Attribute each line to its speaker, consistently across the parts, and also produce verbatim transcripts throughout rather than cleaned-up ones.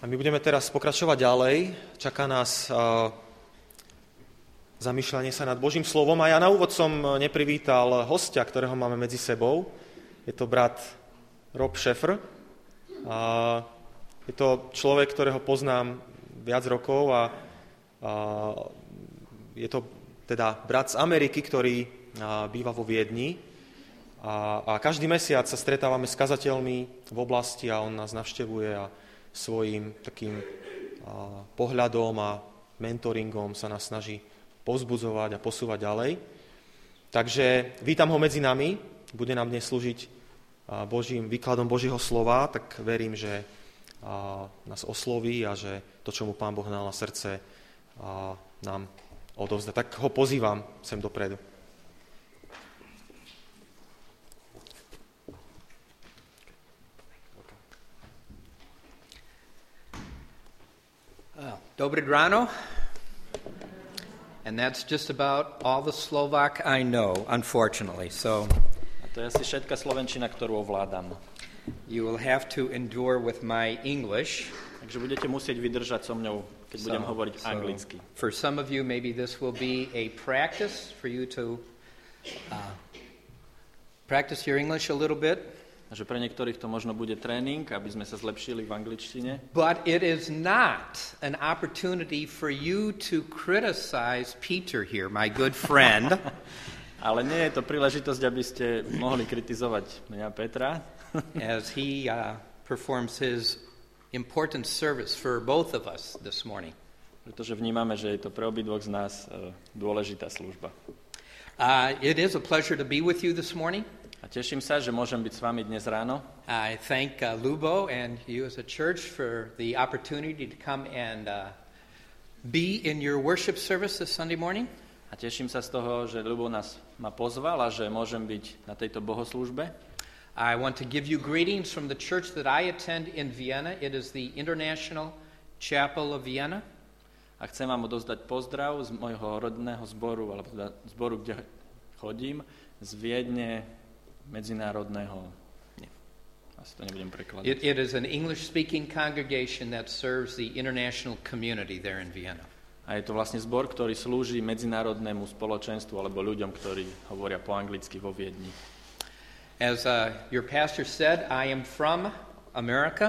Speaker 1: A my budeme teraz pokračovať ďalej. Čaká nás uh, zamýšľanie sa nad Božím slovom. A ja na úvod som neprivítal hostia, ktorého máme medzi sebou. Je to brat Rob Schaeffer. Uh, je to človek, ktorého poznám viac rokov a uh, je to teda brat z Ameriky, ktorý uh, býva vo Viedni. A, a každý mesiac sa stretávame s kazateľmi v oblasti a on nás navštevuje a svojím takým a, pohľadom a mentoringom sa nás snaží povzbudzovať a posúvať ďalej. Takže vítam ho medzi nami, bude nám dnes slúžiť a, Božím výkladom Božieho slova, tak verím, že a, nás osloví a že to, čo mu Pán Boh dal na srdce, a, nám odovzdá. Tak ho pozývam sem dopredu.
Speaker 2: Dobré ráno. And that's just about all the Slovak I know, unfortunately. So
Speaker 3: a to je asi všetká slovenčina, ktorú ovládam.
Speaker 2: You will have to endure with my English.
Speaker 3: Takže budete musieť vydržať so mňou, keď so, budem hovoriť so anglicky.
Speaker 2: For some of you, maybe this will be a practice for you to uh, practice your English a little bit.
Speaker 3: A že pre niektorých to možno bude tréning, aby sme sa zlepšili v angličtine.
Speaker 2: But it is not an opportunity for you to criticize Peter here, my good friend.
Speaker 3: Ale nie je to príležitosť, aby ste mohli kritizovať mňa Petra.
Speaker 2: As he uh, performs his important service for both of us this morning.
Speaker 3: Pretože vnímame, že je to pre obidvoch z nás uh, dôležitá služba.
Speaker 2: Uh, it is a pleasure to be with you this morning.
Speaker 3: A teším sa, že môžem byť s vami dnes ráno.
Speaker 2: I thank uh, Lubo and you as a church for the opportunity to come and uh, be in your worship service this Sunday morning.
Speaker 3: A teším sa z toho, že Lubo nás ma pozval a že môžem byť na tejto bohoslúžbe.
Speaker 2: I want to give you greetings from the church that I attend in Vienna. It is the International Chapel of Vienna.
Speaker 3: A chcem vám odozdať pozdrav z môjho rodného zboru, alebo teda zboru, kde chodím, z Viedne, medzinárodného. Nie, asi to nebudem prekladať.
Speaker 2: It, it is an English-speaking congregation that serves the international community there in Vienna.
Speaker 3: A je to vlastne zbor, ktorý slúži medzinárodnému spoločenstvu alebo ľuďom, ktorí hovoria po anglicky vo Viedni.
Speaker 2: As uh, your pastor said, I am from America.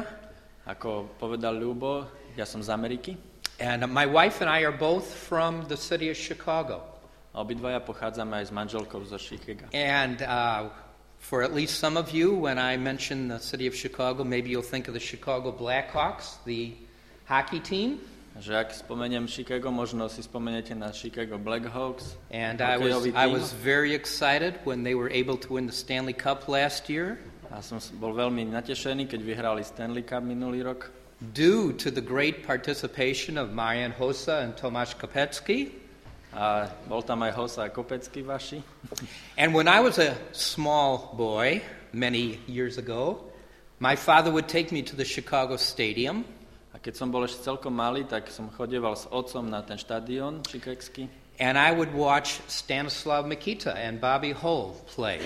Speaker 3: Ako povedal Ľubo, ja som z Ameriky.
Speaker 2: And my wife and I are both from the city of Chicago.
Speaker 3: A obidvaja pochádzame aj s manželkou zo Chicaga.
Speaker 2: And uh, for at least some of you, when I mention the city of Chicago, maybe you'll think of the Chicago Blackhawks, the hockey team.
Speaker 3: Že ak spomeniem Chicago, možno si spomeniete na Chicago Blackhawks.
Speaker 2: And I was I was very excited when they were able to win the Stanley Cup last year.
Speaker 3: A som bol veľmi natešený, keď vyhrali Stanley Cup minulý rok.
Speaker 2: Due to the great participation of Marian Hossa and Tomáš Kopecký.
Speaker 3: A bol tam aj Hossa a Kopecký vaši.
Speaker 2: And when I was a small boy many years ago, my father would take me to the Chicago Stadium.
Speaker 3: A keď som bol ešte celkom malý, tak som chodieval s otcom na ten štadión chicagský.
Speaker 2: And I would watch Stanislav Mikita and Bobby Hull play.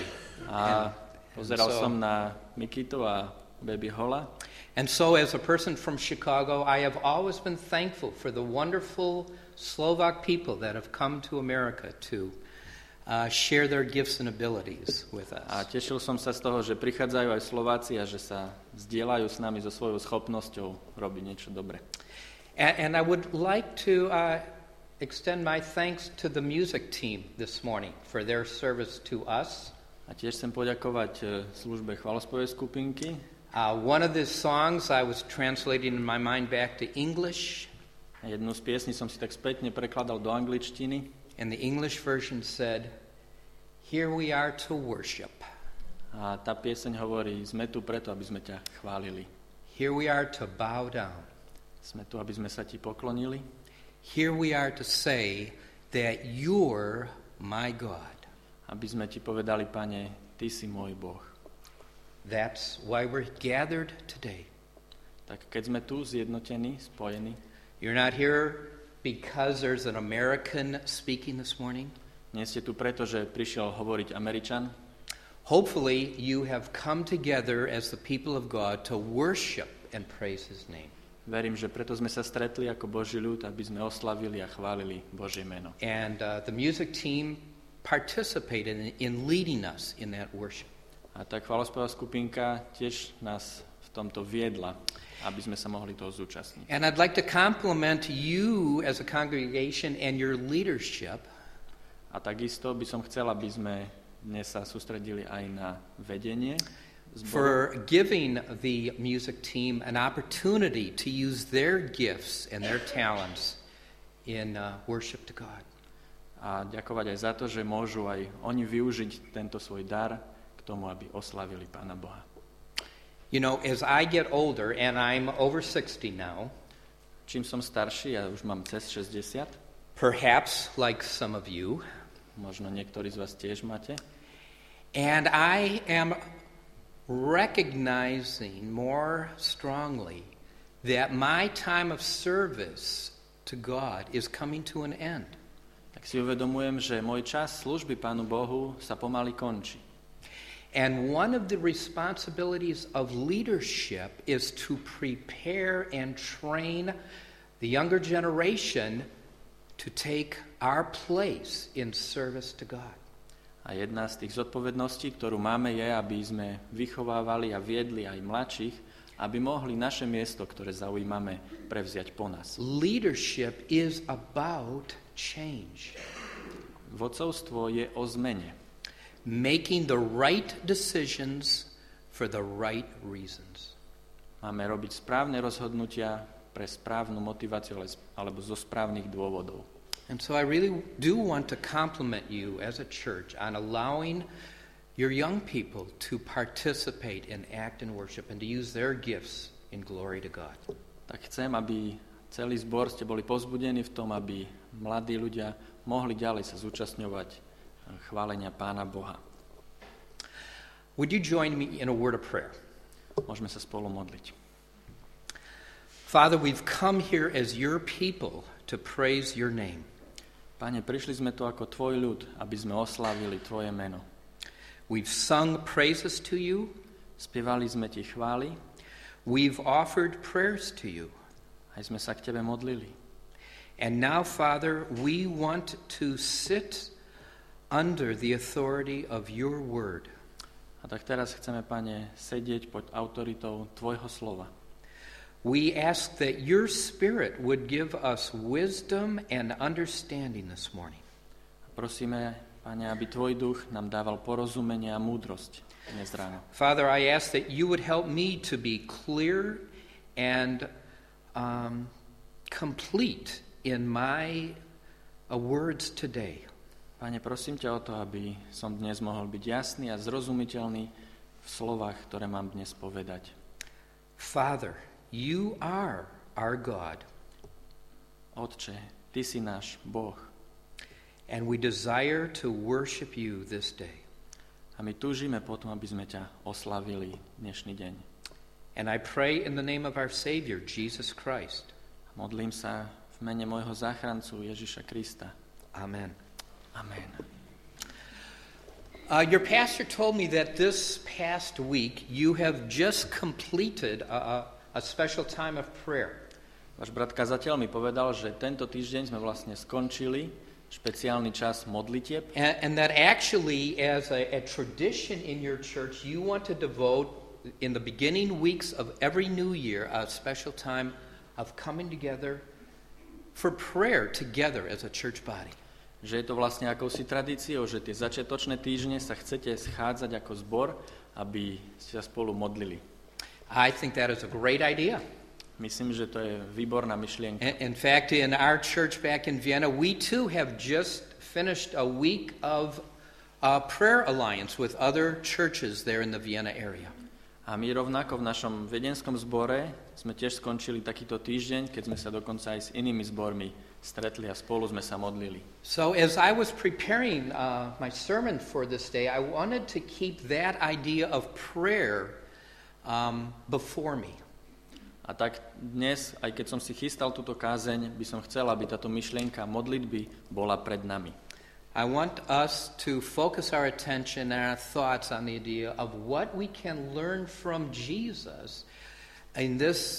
Speaker 3: A pozeral so, som na Mikitu a Baby Holla.
Speaker 2: And so as a person from Chicago, I have always been thankful for the wonderful Slovak people that have come to America to uh, share their gifts and abilities with us.
Speaker 3: A tešil som sa z toho, že prichádzajú aj Slováci a že sa zdieľajú s nami so svojou schopnosťou robiť niečo dobre.
Speaker 2: And, and I would like to uh, extend my thanks to the music team this morning for their service to us.
Speaker 3: A tiež chcem poďakovať službe chválospevej skupinky.
Speaker 2: Uh, one of the songs I was translating in my mind back to English.
Speaker 3: Jednu z piesní som si tak spätne prekladal do angličtiny.
Speaker 2: And the English version said, "Here we are to worship."
Speaker 3: A tá pieseň hovorí, sme tu preto, aby sme ťa chválili.
Speaker 2: Here we are to bow down.
Speaker 3: Sme tu, aby sme sa ti poklonili.
Speaker 2: Here we are to say that you're my God.
Speaker 3: Aby sme ti povedali, Pane, ty si môj Boh.
Speaker 2: That's why we're gathered today.
Speaker 3: Tak keď sme tu zjednotení, spojení.
Speaker 2: You're not here because there's an American speaking this morning.
Speaker 3: Nie ste tu preto, že prišiel hovoriť Američan.
Speaker 2: Hopefully you have come together as the people of God to worship and praise his name.
Speaker 3: Verím, že preto sme sa stretli ako Boží ľud, aby sme oslavili a chválili Božie meno.
Speaker 2: And uh, the music team participated in, in leading us in that worship.
Speaker 3: A tá chválospevá skupinka tiež nás v tomto viedla, aby sme sa mohli toho zúčastniť.
Speaker 2: And I'd like to compliment you as a congregation and your leadership.
Speaker 3: A takisto by som chcel, aby sme dnes sa sústredili aj na vedenie zboru.
Speaker 2: For giving the music team an opportunity to use their gifts and their talents in uh, worship to God.
Speaker 3: A ďakovať aj za to, že môžu aj oni využiť tento svoj dar k tomu, aby oslavili Pána Boha.
Speaker 2: You know, as I get older, and I'm over sixty now,
Speaker 3: Čím som starší, ja už mám cez šesťdesiat,
Speaker 2: perhaps like some of you,
Speaker 3: možno niektorí z vás tiež máte,
Speaker 2: and I am recognizing more strongly that my time of service to God is coming to an end.
Speaker 3: tak si uvedomujem, že môj čas služby Pánu Bohu sa pomaly končí.
Speaker 2: And one of the responsibilities of leadership is to prepare and train the younger generation to take our place in service to God.
Speaker 3: A jedna z tých zodpovedností, ktorú máme, je, aby sme vychovávali a viedli aj mladších, aby mohli naše miesto, ktoré zaujímame, prevziať po nás.
Speaker 2: Leadership is about change.
Speaker 3: Vodcovstvo je o zmene.
Speaker 2: Making the right decisions for the right reasons.
Speaker 3: Máme robiť správne rozhodnutia pre správnu motiváciu alebo zo správnych dôvodov.
Speaker 2: And so I really do want to compliment you as a church on allowing your young people to participate and act in worship and to use their gifts in glory to God.
Speaker 3: Tak chcem, aby celý zbor ste boli povzbudení v tom, aby mladí ľudia mohli ďalej sa zúčastňovať chválenia Pána Boha.
Speaker 2: Would you join me in a word of prayer?
Speaker 3: Môžeme sa spolu modliť.
Speaker 2: Father, we've come here as your people to praise your name.
Speaker 3: Pane, prišli sme tu ako tvoj ľud, aby sme oslávili tvoje meno.
Speaker 2: We've sung praises to you.
Speaker 3: Spievali sme ti chvály.
Speaker 2: We've offered prayers to you.
Speaker 3: Aj sme sa k tebe modlili.
Speaker 2: And now, Father, we want to sit under the authority of your word.
Speaker 3: A tak teraz chceme, Pane, sedieť pod autoritou tvojho slova.
Speaker 2: We ask that your Spirit would give us wisdom and understanding this morning.
Speaker 3: Prosíme, Pane, aby tvoj duch nám dával porozumenie a múdrosť dnes ráno.
Speaker 2: Father, I ask that you would help me to be clear and um, complete in my uh, words today.
Speaker 3: Pane, prosím ťa o to, aby som dnes mohol byť jasný a zrozumiteľný v slovách, ktoré mám dnes povedať.
Speaker 2: Father, you are our God.
Speaker 3: Otče, ty si náš Boh.
Speaker 2: And we desire to worship you this day.
Speaker 3: A my túžime potom, aby sme ťa oslavili dnešný deň.
Speaker 2: And I pray in the name of our Savior, Jesus Christ.
Speaker 3: Modlím sa v mene môjho záchrancu Ježiša Krista.
Speaker 2: Amen.
Speaker 3: Amen.
Speaker 2: Uh, your pastor told me that this past week you have just completed a, a, a special time of prayer.
Speaker 3: Váš brat kazateľ mi povedal, že tento týždeň sme vlastne skončili špeciálny čas modlitieb.
Speaker 2: And, and that actually, as a, a tradition in your church, you want to devote in the beginning weeks of every new year a special time of coming together for prayer together as a church body.
Speaker 3: Že je to vlastne akousi tradíciou, že tie začiatočné týždne sa chcete schádzať ako zbor, aby ste sa spolu modlili.
Speaker 2: I think that is a great idea.
Speaker 3: Myslím, že to je výborná myšlienka.
Speaker 2: In fact, in our church back in Vienna, we too have just finished a week of uh, prayer alliance with other churches there in the Vienna area.
Speaker 3: A my rovnako v našom viedenskom zbore sme tiež skončili takýto týždeň, keď sme sa dokonca aj s inými zbormi stretli a spolu sme sa modlili.
Speaker 2: So as I was preparing uh, my sermon for this day, I wanted to keep that idea of prayer um, before me.
Speaker 3: A tak dnes, aj keď som si chystal túto kázeň, by som chcel, aby táto myšlienka modlitby bola pred nami.
Speaker 2: I want us to focus our attention and our thoughts on the idea of what we can learn from Jesus in this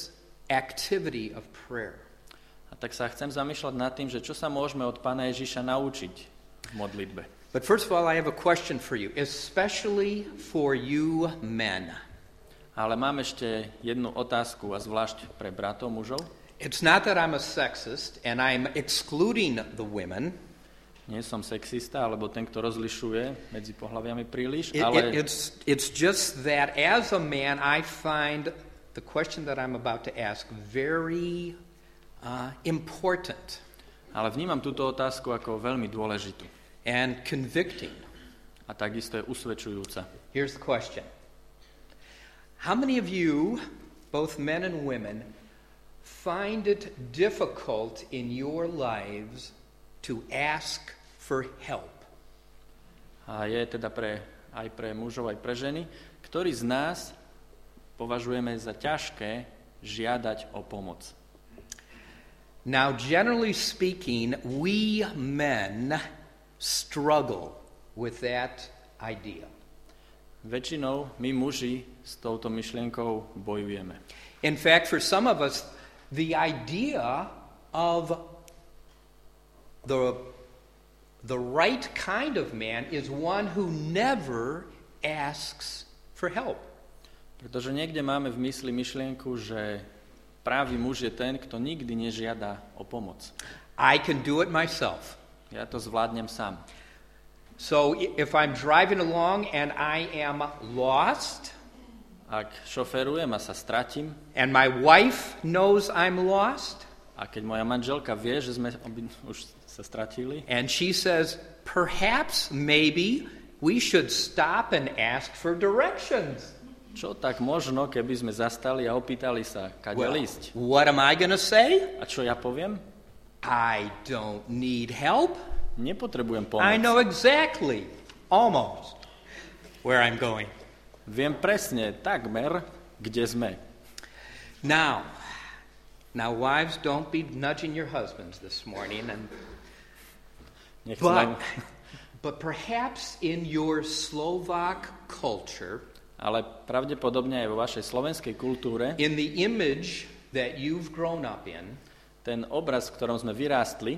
Speaker 2: activity of prayer.
Speaker 3: A tak sa chcem zamýšľať nad tým, že čo sa môžeme od Pána Ježiša naučiť v modlitbe.
Speaker 2: But first of all, I have a question for you, especially for you men.
Speaker 3: Ale mám ešte jednu otázku, a zvlášť pre bratov mužov.
Speaker 2: It's not that I'm a sexist and I'm excluding the women.
Speaker 3: Nie som sexista, alebo ten, kto rozlišuje medzi pohlaviami príliš,
Speaker 2: It,
Speaker 3: ale
Speaker 2: it, it's, it's just that as a man, I find the question that I'm about to ask very uh, important
Speaker 3: ale vnímam túto otázku ako veľmi dôležitú.
Speaker 2: and convicting.
Speaker 3: A takisto je usvedčujúca.
Speaker 2: Here's the question. How many of you, both men and women, find it difficult in your lives to ask for help?
Speaker 3: A je teda pre, aj pre mužov, aj pre ženy, ktorí z nás považujeme za ťažké žiadať o pomoc.
Speaker 2: Now, generally speaking, we men struggle with that idea.
Speaker 3: Väčšinou my muži s touto myšlienkou bojujeme.
Speaker 2: In fact, for some of us, the idea of the, the right kind of man is one who never asks for help.
Speaker 3: Pretože niekde máme v mysli myšlienku, že pravý muž je ten, kto nikdy nežiada o pomoc.
Speaker 2: I can do it myself.
Speaker 3: Ja to zvládnem sám.
Speaker 2: So if I'm driving along and I am lost,
Speaker 3: Ak šoferujem a sa stratím,
Speaker 2: and my wife knows I'm lost,
Speaker 3: a keď moja manželka vie, že sme obi už sa stratili,
Speaker 2: and she says, perhaps, maybe, we should stop and ask for directions.
Speaker 3: čo tak možno, keby sme zastali a opýtali sa, kade
Speaker 2: Well,
Speaker 3: ísť.
Speaker 2: what am I going to say?
Speaker 3: A čo ja poviem?
Speaker 2: I don't need help.
Speaker 3: Nepotrebujem pomoc.
Speaker 2: I know exactly, almost, where I'm going.
Speaker 3: Viem presne, takmer, kde sme.
Speaker 2: Now, now, wives, don't be nudging your husbands this morning, and
Speaker 3: Nechcem len,
Speaker 2: but, but perhaps in your Slovak culture,
Speaker 3: ale pravdepodobne aj vo vašej slovenskej kultúre,
Speaker 2: in the image that you've grown up in,
Speaker 3: ten obraz, v ktorom sme vyrástli,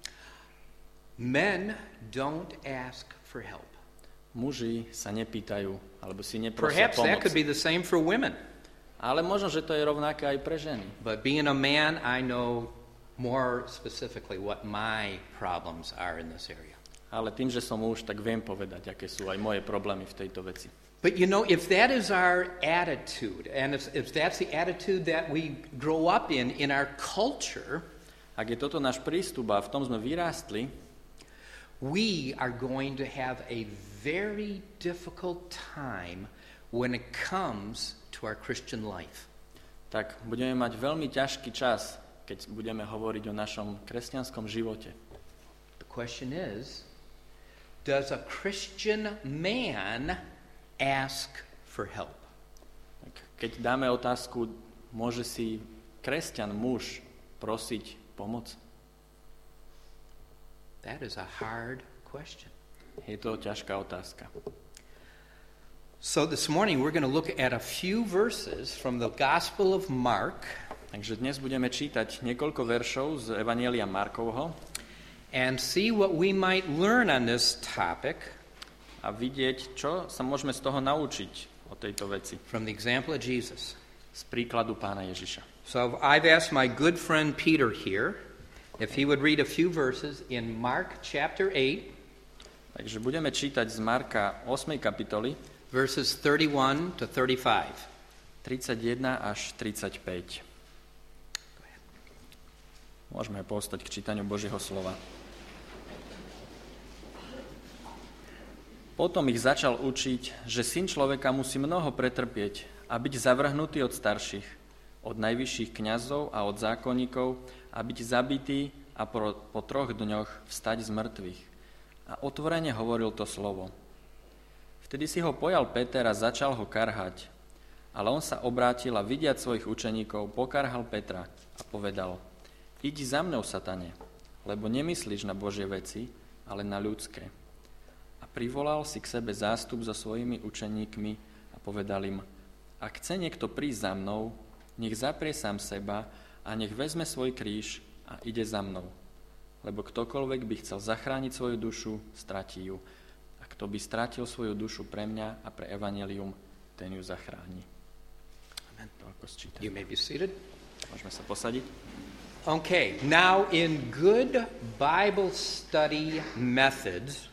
Speaker 2: men don't ask for help.
Speaker 3: muži sa nepýtajú, alebo si neprosia
Speaker 2: Perhaps that
Speaker 3: pomoc.
Speaker 2: could be the same for women.
Speaker 3: Ale možno, že to je rovnaké aj pre ženy.
Speaker 2: But being a man, I know more specifically what my problems are in this area.
Speaker 3: Ale tým, že som muž, tak viem povedať, aké sú aj moje problémy v tejto veci.
Speaker 2: But you know, if that is our attitude, and if, if that's the attitude that we grow up in, in our culture,
Speaker 3: Ak je toto náš prístup a v tom sme vyrástli,
Speaker 2: we are going to have a very difficult time when it comes to our Christian life.
Speaker 3: tak budeme mať veľmi ťažký čas, keď budeme hovoriť o našom kresťanskom živote.
Speaker 2: The question is, does a Christian man ask for help?
Speaker 3: Tak keď dáme otázku, môže si kresťan muž prosiť pomoc?
Speaker 2: That is a hard question.
Speaker 3: Je to ťažká otázka.
Speaker 2: So this morning we're going to look at a few verses from the Gospel of Mark
Speaker 3: Takže dnes budeme čítať niekoľko veršov z Evanjelia Markovho
Speaker 2: and see what we might learn on this topic
Speaker 3: a vidieť, čo sa môžeme z toho naučiť o tejto veci.
Speaker 2: from the example of Jesus.
Speaker 3: Z príkladu Pána Ježiša.
Speaker 2: So I've asked my good friend Peter here if he would read a few verses in Mark chapter eight,
Speaker 3: Takže budeme čítať z Marka ôsmej kapitoly
Speaker 2: verses thirty-one to thirty-five.
Speaker 3: tridsaťjeden až tridsaťpäť. Môžeme povstať k čítaniu Božieho slova. Potom ich začal učiť, že Syn človeka musí mnoho pretrpieť a byť zavrhnutý od starších, od najvyšších kňazov a od zákonníkov a byť zabitý a po, po troch dňoch vstať z mŕtvych. A otvorene hovoril to slovo. Vtedy si ho pojal Peter a začal ho karhať. Ale on sa obrátil a vidiac svojich učeníkov, pokarhal Petra a povedal: Idi za mnou, satane, lebo nemyslíš na Božie veci, ale na ľudské. A privolal si k sebe zástup so svojimi učeníkmi a povedal im: Ak chce niekto prísť za mnou, nech zaprie sám seba a nech vezme svoj kríž a ide za mnou. Lebo ktokoľvek by chcel zachrániť svoju dušu, stratí ju. A kto by stratil svoju dušu pre mňa a pre evanjelium, ten ju zachráni. Amen. Toľko sčítam.
Speaker 2: You may be seated.
Speaker 3: Môžeme sa posadiť.
Speaker 2: Okay, now in good Bible study methods,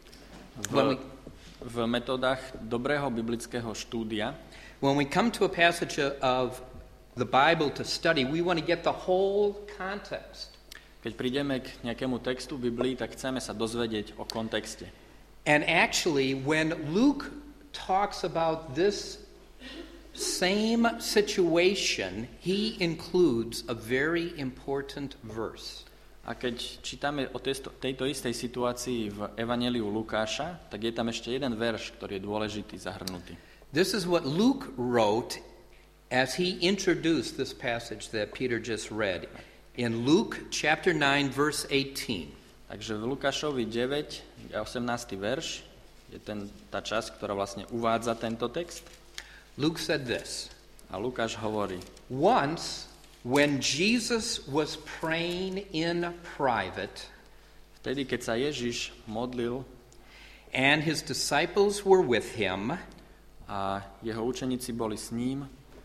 Speaker 3: V, v metodách dobrého biblického štúdia,
Speaker 2: when we come to a passage of the Bible to study, we want to get the whole context.
Speaker 3: keď prídeme k nejakému textu v Biblii, tak chceme sa dozvedieť o kontexte.
Speaker 2: And actually, when Luke talks about this same situation, he includes a very important verse.
Speaker 3: A keď čítame o tejto, tejto istej situácii v Evanjeliu Lukáša, tak je tam ešte jeden verš, ktorý je dôležitý zahrnutý.
Speaker 2: This is what Luke wrote as he introduced this passage that Peter just read in Luke chapter nine verse eighteen.
Speaker 3: Takže v Lukášovi deväť, osemnásty verš, je ten, tá časť, ktorá vlastne uvádza tento text.
Speaker 2: Luke said this.
Speaker 3: A Lukáš hovorí:
Speaker 2: Once, when Jesus was praying in private,
Speaker 3: Vtedy, keď sa Ježiš modlil
Speaker 2: and his disciples were with him,
Speaker 3: a jeho učeníci boli s ním,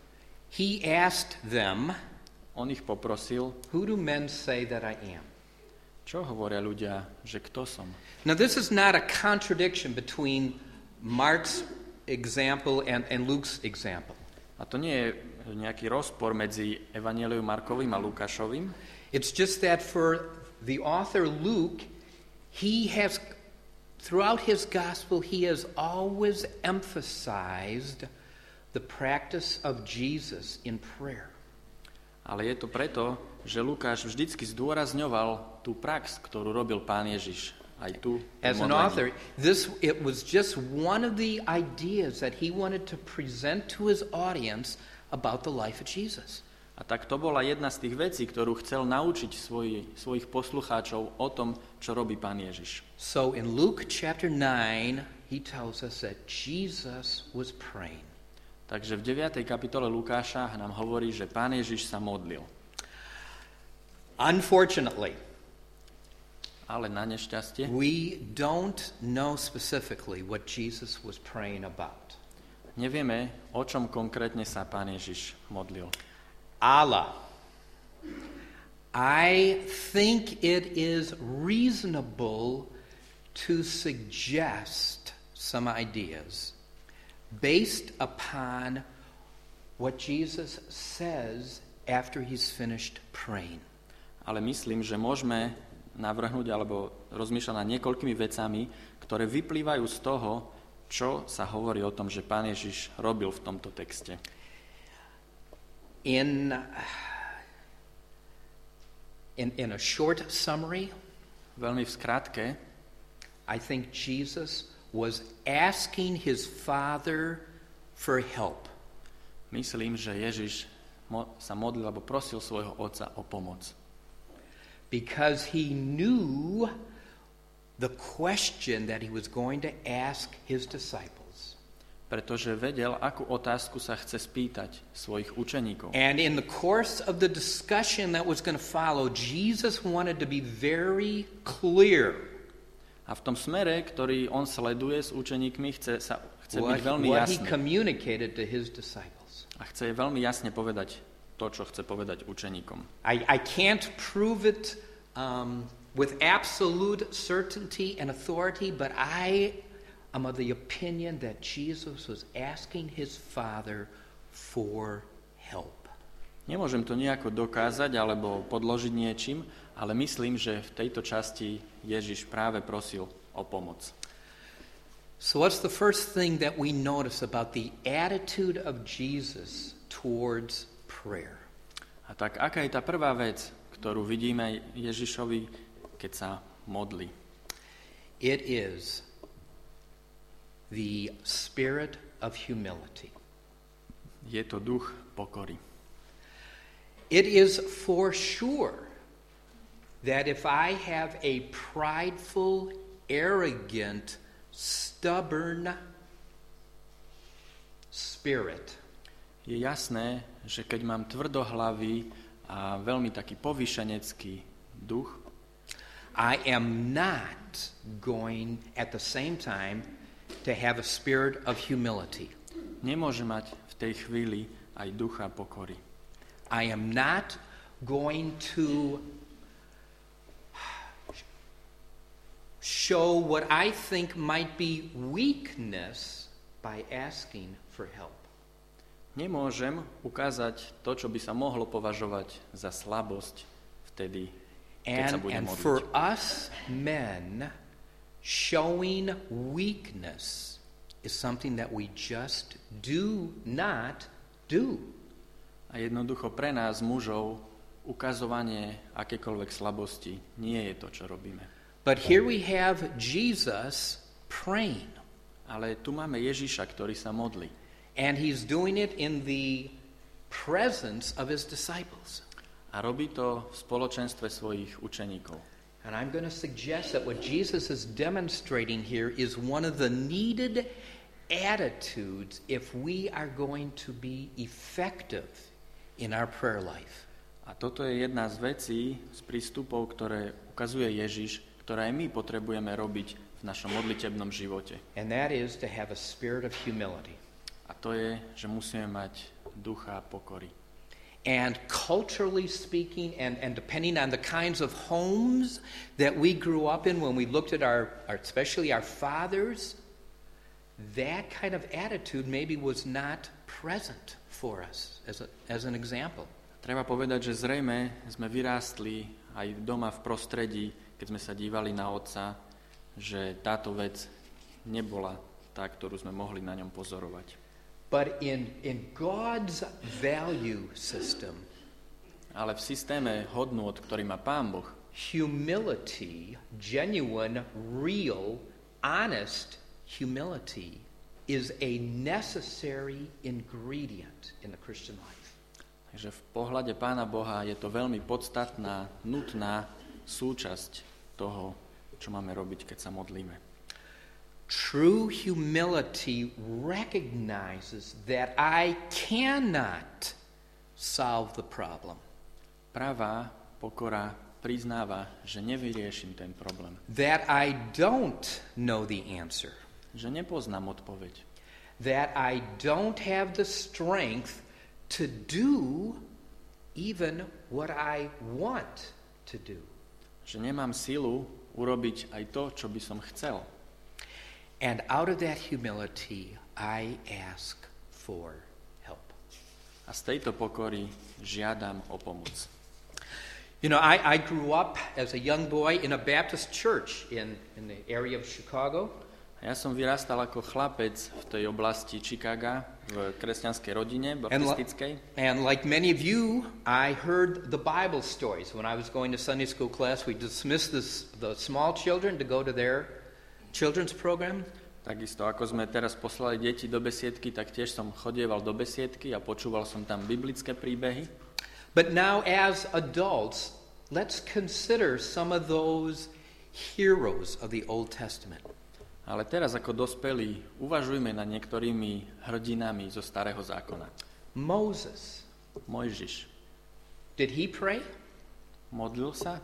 Speaker 2: he asked them,
Speaker 3: on ich poprosil:
Speaker 2: "Who do men say that I am?"
Speaker 3: Čo hovoria ľudia, že kto som?
Speaker 2: Now, this is not a contradiction between Mark's example and, and Luke's example.
Speaker 3: A to nie je nejaký rozpor medzi Evanjeliom Markovým a Lukášovým.
Speaker 2: It's just that for the author Luke, he has, throughout his gospel, he has always emphasized the practice of Jesus in prayer.
Speaker 3: Ale je to preto, že Lukáš vždycky zdôrazňoval tú prax, ktorú robil Pán Ježiš. Aj tu.
Speaker 2: As an author, this it was just one of the ideas that he wanted to present to his audience about the life of Jesus.
Speaker 3: A tak to bola jedna z tých vecí, ktorú chcel naučiť svoj, svojich poslucháčov o tom, čo robí Pán Ježiš.
Speaker 2: So in Luke chapter nine, he tells us that Jesus was praying.
Speaker 3: Takže v deviatej kapitole Lukáša nám hovorí, že Pán Ježiš sa modlil.
Speaker 2: Unfortunately,
Speaker 3: ale na nešťastie
Speaker 2: we don't know specifically what Jesus was praying about.
Speaker 3: nevieme, o čom konkrétne sa Pán Ježiš modlil.
Speaker 2: Allah, I think it is reasonable to suggest some ideas based upon what Jesus says after he's finished praying.
Speaker 3: Ale myslím, že môžeme navrhnúť alebo rozmýšľať nad niekoľkými vecami, ktoré vyplývajú z toho, čo sa hovorí o tom, že Pán Ježiš robil v tomto texte.
Speaker 2: In, in, in a short summary,
Speaker 3: veľmi v skratke,
Speaker 2: I think Jesus was asking his Father for help.
Speaker 3: Myslím, že Ježiš mo- sa modlil alebo prosil svojho Otca o pomoc.
Speaker 2: Because he knew the question that he was going to ask his disciples.
Speaker 3: Pretože vedel, akú otázku sa chce spýtať svojich učeníkov.
Speaker 2: And in the course of the discussion that was going to follow, Jesus wanted to be very clear.
Speaker 3: A v tom smere, ktorý on sleduje s učeníkmi, chce, sa, chce byť
Speaker 2: What,
Speaker 3: veľmi
Speaker 2: what he
Speaker 3: jasný.
Speaker 2: communicated to his disciples.
Speaker 3: A chce veľmi jasne povedať to, čo chce povedať učeníkom.
Speaker 2: I, I can't prove it um, with absolute certainty and authority, but I am of the opinion that Jesus was asking his Father for help.
Speaker 3: Nemôžem to nejako dokázať alebo podložiť niečím, ale myslím, že v tejto časti Ježiš práve prosil o pomoc.
Speaker 2: So what's the first thing that we notice about the attitude of Jesus towards prayer?
Speaker 3: A tak aká je tá prvá vec, ktorú vidíme Ježišovi, keď sa modlí?
Speaker 2: It is the spirit of humility.
Speaker 3: Je to duch pokory.
Speaker 2: It is for sure that if I have a prideful, arrogant, stubborn spirit,
Speaker 3: Je jasné, že keď mám tvrdohlavý a veľmi taký povýšenecký duch,
Speaker 2: I am not going at the same time to have a spirit of humility.
Speaker 3: nemôže mať v tej chvíli aj ducha pokory.
Speaker 2: I am not going to show what I think might be weakness by asking for help.
Speaker 3: Nemôžem ukázať to, čo by sa mohlo považovať za slabosť vtedy, keď sa
Speaker 2: And,
Speaker 3: budem
Speaker 2: and
Speaker 3: modliť.
Speaker 2: for us men, showing weakness is something that we just do not do.
Speaker 3: A jednoducho pre nás, mužov, ukazovanie akékoľvek slabosti nie je to, čo robíme.
Speaker 2: But here we have Jesus praying,
Speaker 3: Ale tu máme Ježiša, ktorý sa modlí.
Speaker 2: and he's doing it in the presence of his disciples.
Speaker 3: A robí to v spoločenstve svojich učeníkov.
Speaker 2: And I'm going to suggest that what Jesus is demonstrating here is one of the needed attitudes if we are going to be effective in our prayer life.
Speaker 3: A toto je jedna z vecí, z prístupov, ktoré ukazuje Ježiš, ktoré aj my potrebujeme robiť v našom modlitebnom živote.
Speaker 2: And that is to have a spirit of humility.
Speaker 3: A to je, že musíme mať ducha pokory.
Speaker 2: And culturally speaking, and, and depending on the kinds of homes that we grew up in when we looked at our, our, especially our fathers, that kind of attitude maybe was not present for us as, a, as an example.
Speaker 3: Treba povedať, že zrejme sme vyrástli aj doma v prostredí, keď sme sa dívali na otca, že táto vec nebola tá, ktorú sme mohli na ňom pozorovať.
Speaker 2: But in, in God's value system,
Speaker 3: Ale v systéme hodnôt, ktorý má Pán Boh,
Speaker 2: humility, genuine, real, honest humility is a necessary ingredient in the Christian life.
Speaker 3: takže v pohľade Pána Boha je to veľmi podstatná, nutná súčasť toho, čo máme robiť, keď sa modlíme.
Speaker 2: True humility recognizes that I cannot solve the problem,
Speaker 3: Pravá pokora priznáva, že nevyriešim ten problém,
Speaker 2: that I don't know the answer,
Speaker 3: že nepoznám odpoveď,
Speaker 2: that I don't have the strength to do even what I want to do.
Speaker 3: že nemám silu urobiť aj to, čo by som chcel.
Speaker 2: And out of that humility, I ask for help.
Speaker 3: A z tejto pokory žiadam o pomoc.
Speaker 2: You know, I, I grew up as a young boy in a Baptist church in, in the area of Chicago.
Speaker 3: Ja som vyrastal ako chlapec v tej oblasti Chicaga, v kresťanskej rodine,
Speaker 2: And, li-
Speaker 3: baptistickej.
Speaker 2: and like many of you, I heard the Bible stories. When I was going to Sunday school class, we dismissed this, the small children to go to their children's program.
Speaker 3: Takisto ako sme teraz poslali deti do besiedky, tak tiež som chodieval do besiedky a počúval som tam biblické príbehy.
Speaker 2: But now as adults, let's consider some of those heroes of the Old Testament.
Speaker 3: Ale teraz ako dospelí uvažujme nad niektorými hrdinami zo Starého zákona.
Speaker 2: Moses,
Speaker 3: Mojžiš
Speaker 2: did he pray?
Speaker 3: modlil sa,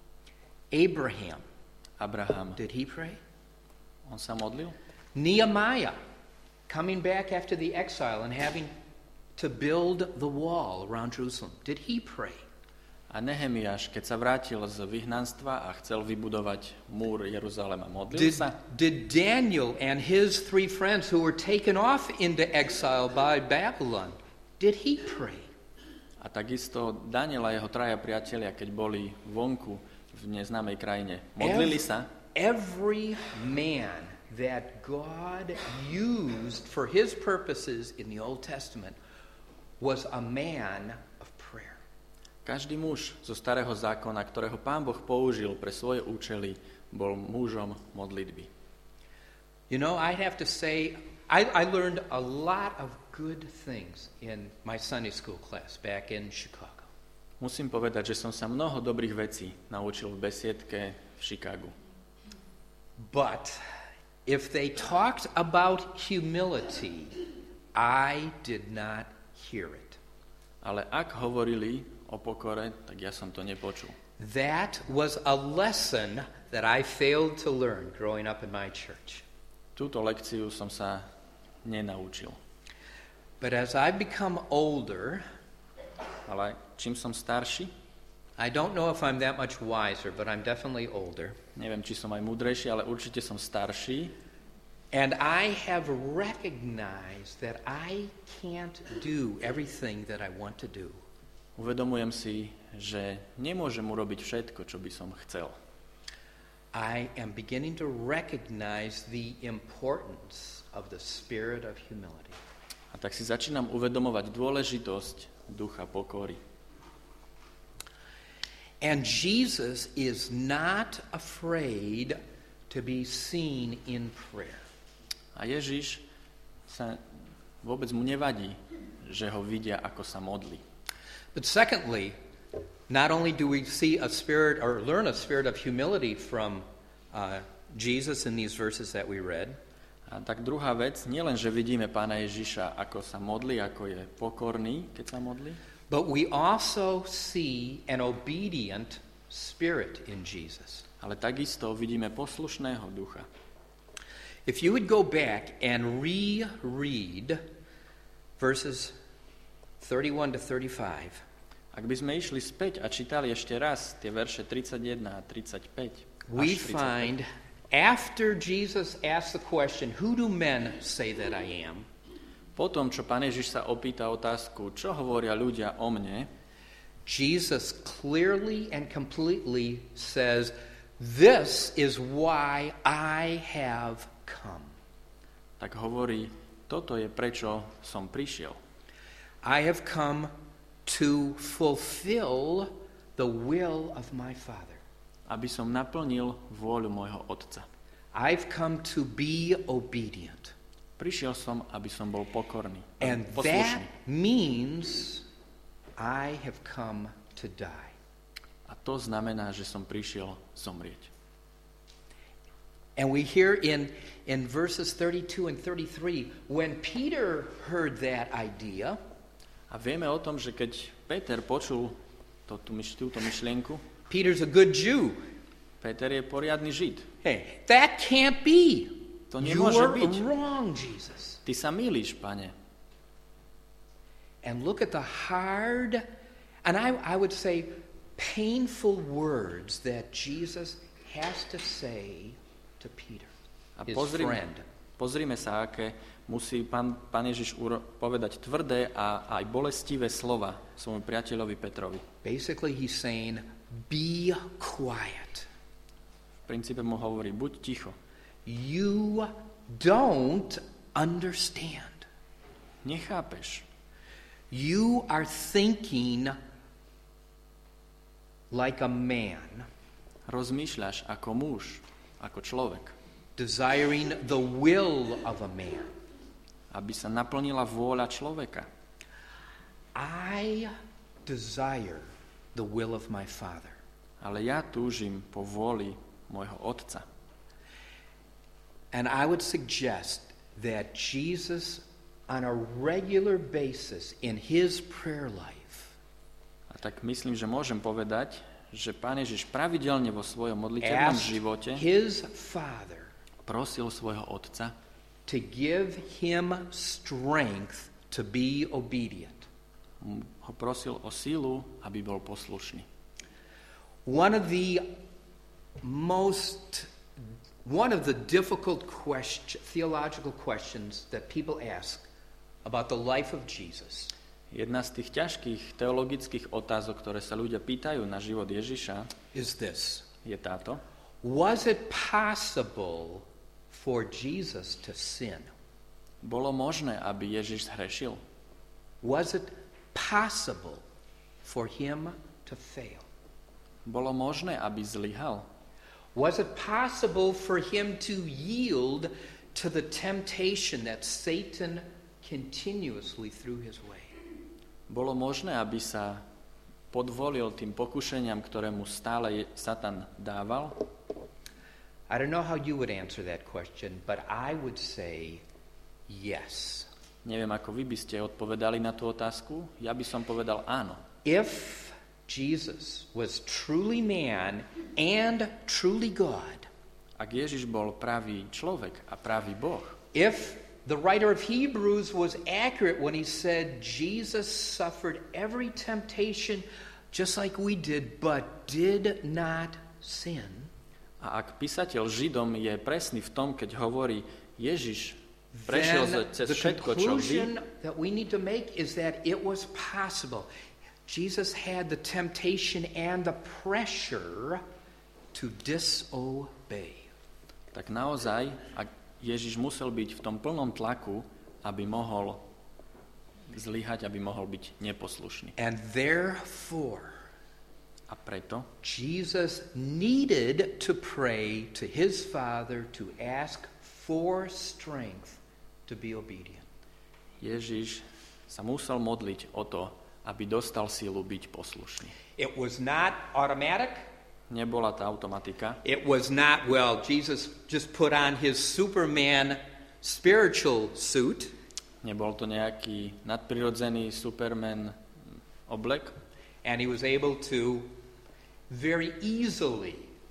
Speaker 2: Abraham,
Speaker 3: Abraham,
Speaker 2: did he pray?
Speaker 3: on sa modlil.
Speaker 2: Nehemiah, coming back after the exile and having to build the wall around Jerusalem, did he pray?
Speaker 3: A Nehemiáš, keď sa vrátil z vyhnanstva a chcel vybudovať múr Jeruzalema, modlil
Speaker 2: Did,
Speaker 3: sa.
Speaker 2: did Daniel and his three friends who were taken off into exile by Babylon, did he pray?
Speaker 3: A takisto Daniel a jeho traja priatelia, keď boli vonku v neznámej krajine, modlili sa.
Speaker 2: Every man that God used for his purposes in the Old Testament was a man of prayer.
Speaker 3: Každý muž zo Starého zákona, ktorého Pán Boh použil pre svoje účely, bol mužom modlitby.
Speaker 2: You know, I have to say, I, I learned a lot of good things in my Sunday school class back in Chicago.
Speaker 3: Musím povedať, že som sa mnoho dobrých vecí naučil v besiedke v Chicagu.
Speaker 2: But if they talked about humility, I did not hear it.
Speaker 3: Ale ak hovorili o pokore, tak ja som to nepočul.
Speaker 2: That was a lesson that I failed to learn growing up in my church.
Speaker 3: Túto lekciu som sa nenaučil.
Speaker 2: But as I've become older,
Speaker 3: Ale čím som starší,
Speaker 2: I don't know if I'm that much wiser, but I'm definitely older.
Speaker 3: neviem, či som aj múdrejší, ale určite som starší.
Speaker 2: And I have recognized that I can't do everything that I want to do.
Speaker 3: Uvedomujem si, že nemôžem urobiť všetko, čo by som chcel.
Speaker 2: I am beginning to recognize the importance of the spirit of humility.
Speaker 3: A tak si začínam uvedomovať dôležitosť ducha pokory.
Speaker 2: And Jesus is not afraid to be seen in prayer.
Speaker 3: A Ježiš sa vôbec mu nevadí, že ho vidia, ako sa modlí.
Speaker 2: But secondly, not only do we see a spirit or learn a spirit of humility from uh, Jesus in these verses that we read,
Speaker 3: A tak druhá vec, nielen, že vidíme Pána Ježiša, ako sa modlí, ako je pokorný, keď sa modlí,
Speaker 2: but we also see an obedient spirit in Jesus.
Speaker 3: ale takisto vidíme poslušného ducha.
Speaker 2: If you would go back and reread verses thirty-one to thirty-five,
Speaker 3: Ak by sme išli späť a čítali ešte raz tie verše tridsaťjeden a tridsaťpäť,
Speaker 2: we
Speaker 3: až tridsaťpäť,
Speaker 2: find after Jesus asked the question, who do men say that I am?
Speaker 3: potom, čo Pán Ježiš sa opýta otázku, čo hovoria ľudia o mne,
Speaker 2: Jesus clearly and completely says, this is why I have come.
Speaker 3: tak hovorí, toto je prečo som prišiel.
Speaker 2: I have come to fulfill the will of my Father.
Speaker 3: Aby som naplnil vôľu môjho Otca.
Speaker 2: I've come to be obedient.
Speaker 3: Prišiel som, aby som bol pokorný.
Speaker 2: And that
Speaker 3: poslušný.
Speaker 2: means I have come to die.
Speaker 3: A to znamená, že som prišiel zomrieť.
Speaker 2: And we hear in, in verses thirty-two and thirty-three, when Peter heard that idea,
Speaker 3: A vieme o tom, že keď Peter počul to, tú, túto myšlienku,
Speaker 2: Peter's a good Jew.
Speaker 3: Peter je poriadny Žid.
Speaker 2: Hey, that can't be.
Speaker 3: To
Speaker 2: You
Speaker 3: nemôže
Speaker 2: are
Speaker 3: byť.
Speaker 2: wrong, Jesus.
Speaker 3: Ty sa mýliš, Pane.
Speaker 2: And look at the hard, and I, I would say painful words that Jesus has to say to Peter,
Speaker 3: A
Speaker 2: his
Speaker 3: pozrime,
Speaker 2: friend.
Speaker 3: pozrime sa, aké musí pán, pán Ježiš uro- povedať tvrdé a aj bolestivé slova svojmu priateľovi Petrovi.
Speaker 2: Basically, he's saying, be quiet.
Speaker 3: V princípe mu hovorí, buď ticho.
Speaker 2: You don't understand.
Speaker 3: Nechápeš.
Speaker 2: You are thinking like a man,
Speaker 3: Rozmýšľaš ako muž, ako človek.
Speaker 2: desiring the will of a man.
Speaker 3: Aby sa naplnila vôľa človeka.
Speaker 2: I desire the will of my Father.
Speaker 3: Ale ja túžim po vôli môjho Otca.
Speaker 2: And I would suggest that Jesus, on a regular basis in his prayer life,
Speaker 3: A tak myslím, že môžem povedať, že Pán Ježiš pravidelne vo svojom modlitebnom
Speaker 2: asked
Speaker 3: živote
Speaker 2: his Father
Speaker 3: prosil svojho Otca,
Speaker 2: to give him strength to be obedient.
Speaker 3: ho prosil o sílu, aby bol poslušný.
Speaker 2: One of the most, one of the difficult question, theological questions that people ask about the life of Jesus
Speaker 3: Jedna z tých ťažkých teologických otázok, ktoré sa ľudia pýtajú na život Ježiša,
Speaker 2: is this.
Speaker 3: je táto.
Speaker 2: Was it possible for Jesus to sin?
Speaker 3: Bolo možné, aby Ježiš zhrešil?
Speaker 2: Was it possible for him to fail?
Speaker 3: Bolo možné, aby zlyhal?
Speaker 2: Was it possible for him to yield to the temptation that Satan continuously threw his way?
Speaker 3: Bolo možné, aby sa podvolil tým pokušeniam, ktoré mu stále Satan dával?
Speaker 2: I don't know how you would answer that question, but I would say yes.
Speaker 3: Neviem, ako vy by ste odpovedali na tú otázku. Ja by som povedal áno.
Speaker 2: If Jesus was truly man and truly God,
Speaker 3: Ak Ježiš bol pravý človek a pravý Boh,
Speaker 2: if the writer of Hebrews was accurate when he said Jesus suffered every temptation just like we did, but did not sin,
Speaker 3: a ak písateľ Židom je presný v tom, keď hovorí Ježiš prešiel
Speaker 2: then
Speaker 3: cez
Speaker 2: the
Speaker 3: všetko, čo vy,
Speaker 2: conclusion that we need to make is that it was possible. Jesus had the temptation and the pressure to disobey.
Speaker 3: tak naozaj, ak Ježiš musel byť v tom plnom tlaku, aby mohol zlyhať, aby mohol byť neposlušný.
Speaker 2: And therefore,
Speaker 3: A preto
Speaker 2: Jesus needed to pray to his Father to ask for strength to be obedient.
Speaker 3: Ježiš sa musel modliť o to, aby dostal sílu byť poslušný.
Speaker 2: It was not automatic.
Speaker 3: Nebola tá automatika.
Speaker 2: It was not, well, Jesus just put on his Superman spiritual suit.
Speaker 3: Nebol to nejaký nadprirodzený Superman oblek.
Speaker 2: And he was able to very easily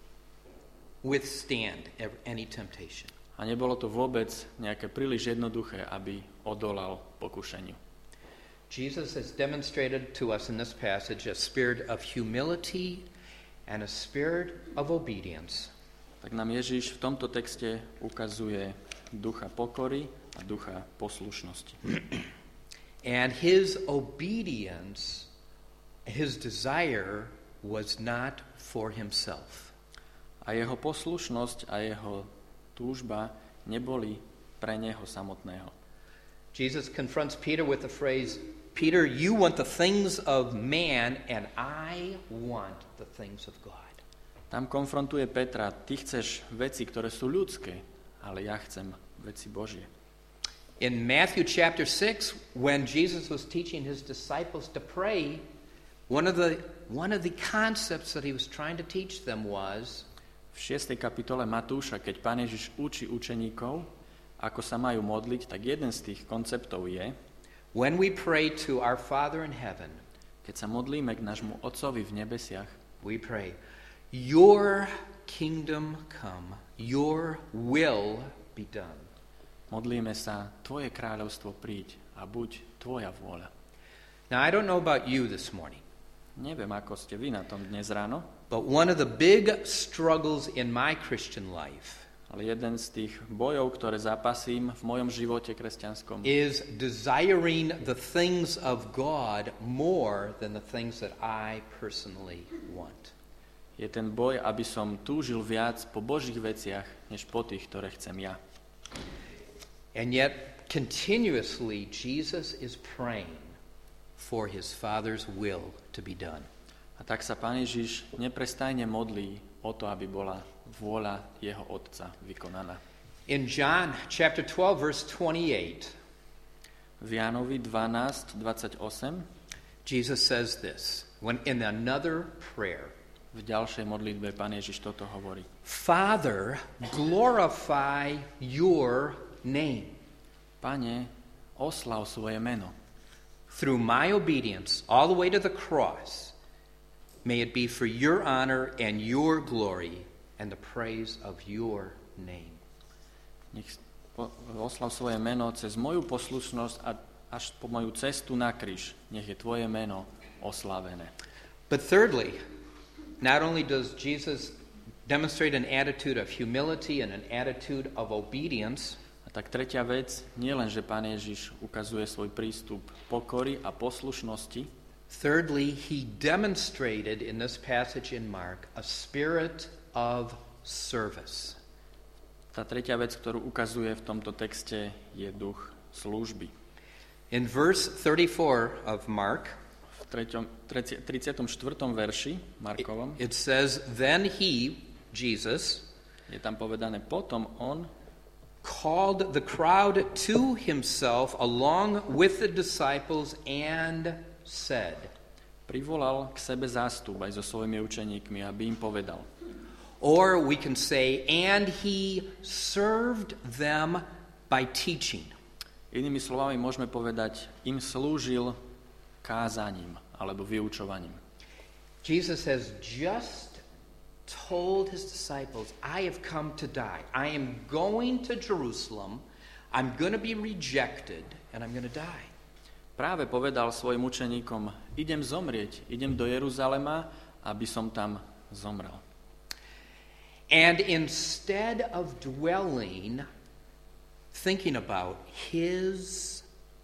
Speaker 2: withstand any temptation.
Speaker 3: A nebolo to vôbec nejaké príliš jednoduché, aby odolal pokušeniu.
Speaker 2: Jesus has demonstrated to us in this passage a spirit of humility and a spirit of obedience.
Speaker 3: Tak nám Ježiš v tomto texte ukazuje ducha pokory a ducha poslušnosti.
Speaker 2: And his obedience, his desire was not for himself.
Speaker 3: A jeho poslušnosť a jeho túžba neboli pre neho samotného.
Speaker 2: Jesus confronts Peter with the phrase, Peter, you want the things of man, and I want the things of God.
Speaker 3: Tam konfrontuje Petra, ty chceš veci, ktoré sú ľudské, ale ja chcem veci Božie.
Speaker 2: In Matthew chapter six, when Jesus was teaching his disciples to pray, one of the one of the concepts that he was trying to teach them was
Speaker 3: V šiestej kapitole Matúša, keď Pán Ježiš učí učeníkov, ako sa majú modliť, tak jeden z tých konceptov je,
Speaker 2: when we pray to our Father in heaven,
Speaker 3: keď sa modlíme k nášmu Otcovi v nebesiach,
Speaker 2: we pray, your kingdom come, your will be done.
Speaker 3: modlíme sa, tvoje kráľovstvo príď a buď tvoja vôľa.
Speaker 2: Now, I don't know about you this morning,
Speaker 3: Neviem, ako ste vy na tom dnes ráno,
Speaker 2: but one of the big struggles in my Christian life
Speaker 3: ale jeden z tých bojov, ktoré zápasím v mojom živote kresťanskom,
Speaker 2: is desiring the things of God more than the things that I personally want.
Speaker 3: je ten boj, aby som túžil viac po Božích veciach, než po tých, ktoré chcem ja.
Speaker 2: And yet, continuously, Jesus is praying for his Father's will to be done.
Speaker 3: A tak sa Pán Ježiš neprestajne modlí o to, aby bola vôľa jeho Otca vykonaná.
Speaker 2: In John chapter twelve, verse twenty-eight,
Speaker 3: V Jánovi dvanásť dvadsaťosem
Speaker 2: Jesus says this, when in another prayer,
Speaker 3: v ďalšej modlitbe Pán Ježiš toto hovorí.
Speaker 2: Father, glorify your name.
Speaker 3: Pane, oslav svoje meno.
Speaker 2: Through my obedience, all the way to the cross, may it be for your honor and your glory and the praise of your name.
Speaker 3: Nech oslav svoje meno cez moju poslušnosť a až po moju cestu na kríž. Nech je tvoje meno oslavené.
Speaker 2: But thirdly, not only does Jesus demonstrate an attitude of humility and an attitude of obedience,
Speaker 3: A tak tretia vec, nie len, že Pán Ježiš ukazuje svoj prístup pokory a poslušnosti,
Speaker 2: thirdly, he demonstrated in this passage in Mark a spirit of service.
Speaker 3: tá tretia vec, ktorú ukazuje v tomto texte, je duch služby.
Speaker 2: In verse thirty-four of Mark,
Speaker 3: V treťom, treci, tridsiatom štvrtom verši Markovom
Speaker 2: it says, then he, Jesus,
Speaker 3: je tam povedané, potom on
Speaker 2: called the crowd to himself along with the disciples and said,
Speaker 3: privolal k sebe zástup aj so svojimi učeníkmi, aby im povedal.
Speaker 2: or we can say, and he served them by teaching.
Speaker 3: Inými slovami môžeme povedať, im slúžil kázaním alebo vyučovaním.
Speaker 2: Jesus has just told his disciples, I have come to die. I am going to Jerusalem. I'm going to be rejected and I'm going to die.
Speaker 3: Práve povedal svojim učeníkom, idem zomrieť, idem do Jeruzalema, aby som tam zomrel.
Speaker 2: And instead of dwelling, thinking about his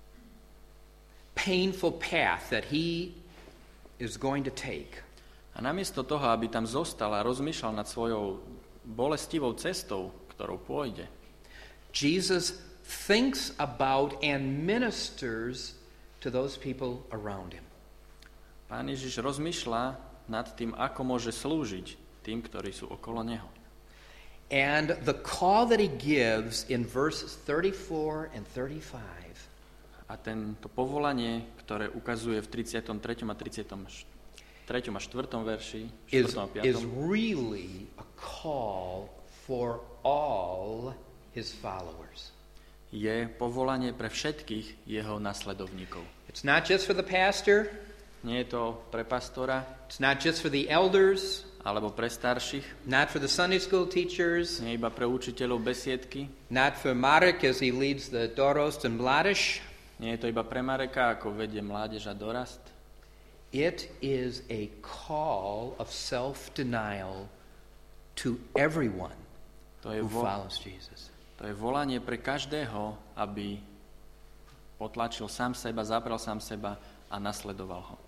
Speaker 2: painful path that he is going to take,
Speaker 3: a namiesto toho, aby tam zostal a rozmýšľal nad svojou bolestivou cestou, ktorou pôjde,
Speaker 2: Jesus thinks about and ministers to those people around him.
Speaker 3: Pán Ježiš rozmýšľa nad tým, ako môže slúžiť tým, ktorí sú okolo neho.
Speaker 2: And the call that he gives in verses thirty-four and thirty-five
Speaker 3: A tento povolanie, ktoré ukazuje v tridsiatom treťom a tridsiatom treťom a štvrtom verši,
Speaker 2: is,
Speaker 3: štvrtom a
Speaker 2: is
Speaker 3: piatom
Speaker 2: really a call for all his followers.
Speaker 3: je povolanie pre všetkých jeho nasledovníkov.
Speaker 2: It's not just for the pastor,
Speaker 3: Nie je to pre pastora,
Speaker 2: it's not just for the elders,
Speaker 3: alebo pre starších,
Speaker 2: not for the Sunday school teachers,
Speaker 3: nie iba pre učiteľov besiedky,
Speaker 2: not for Marek as he leads the Dorost and Mladish.
Speaker 3: nie je to iba pre Mareka, ako vedie mládež a dorast.
Speaker 2: It is a call of self-denial to everyone
Speaker 3: To je,
Speaker 2: who
Speaker 3: vo,
Speaker 2: follows Jesus.
Speaker 3: to je volanie pre každého, aby potlačil sám seba, zabral sám seba a nasledoval ho.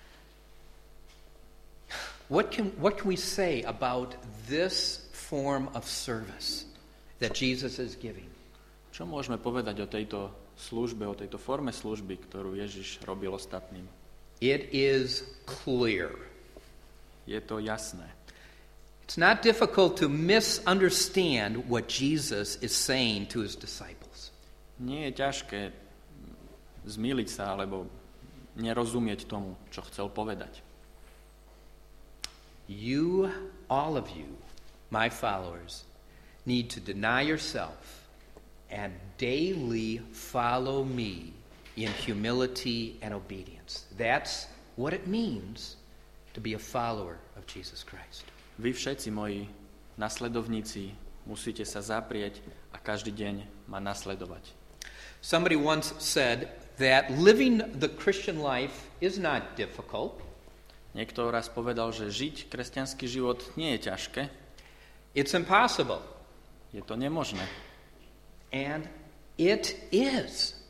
Speaker 2: What can, what can we say about this form of service that Jesus is giving?
Speaker 3: Čo môžeme povedať o tejto službe, o tejto forme služby, ktorú Ježiš robil ostatným?
Speaker 2: It is clear.
Speaker 3: Je to jasné.
Speaker 2: It's not difficult to misunderstand what Jesus is saying to his disciples.
Speaker 3: Nie je ťažké zmýliť sa alebo nerozumieť tomu, čo chcel povedať.
Speaker 2: You, all of you, my followers, need to deny yourself and daily follow me in humility and obedience. That's what it means to be a follower of Jesus Christ.
Speaker 3: Vy všetci, moji nasledovníci, musíte sa zaprieť a každý deň ma nasledovať.
Speaker 2: Somebody once said that living the Christian life is not difficult.
Speaker 3: Niekto raz povedal, že žiť kresťanský život nie je ťažké.
Speaker 2: It's impossible.
Speaker 3: Je to nemožné.
Speaker 2: And it is.